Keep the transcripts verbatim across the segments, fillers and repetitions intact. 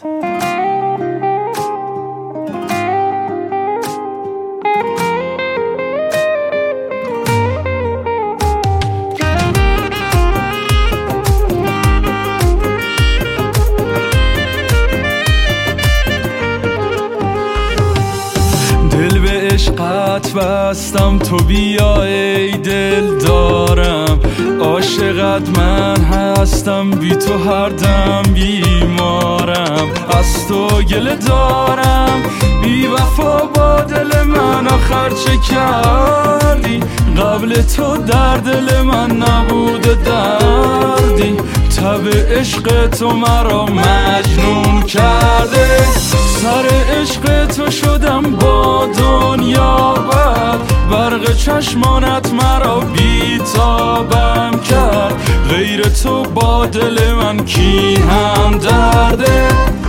دل به عشقت بستم، تو بیا ای دل دارم. عاشقت من هستم، بی تو هر دم بیمارم. از تو گله دارم، بی وفا با دل من آخر چه کردی؟ قبل تو در دل من نبوده دردی. تب عشق تو مرا مجنون کرده، سر عشق تو شدم با دنیا بد. برق چشمانت مرا بیتابم کرد، غیر تو با دل من کی هم درده؟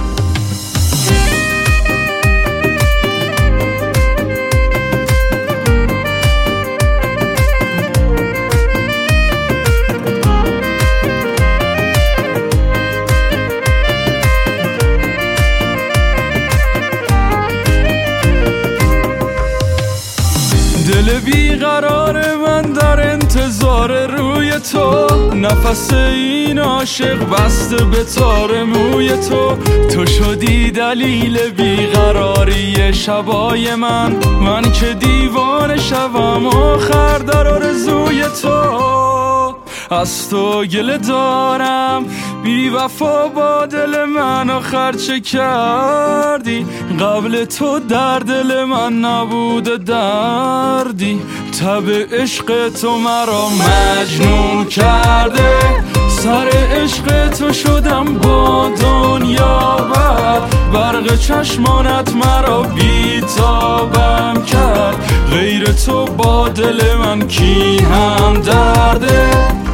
دل بیقرار من در انتظار روی تو، نفس این عاشق بسته به تار موی تو. تو شدی دلیل بیقراری شبای من، من که دیوانه شبم آخر در آرزوی تو. از تو گله دارم، بی وفا با دل من آخر چه کردی؟ قبل تو در دل من نبوده دردی. تب عشق تو مرا مجنون کرده، سر عشق تو شدم با دنیا بد. برق چشمانت مرا بیتابم کرد، غیر تو با دل من کی هم درده؟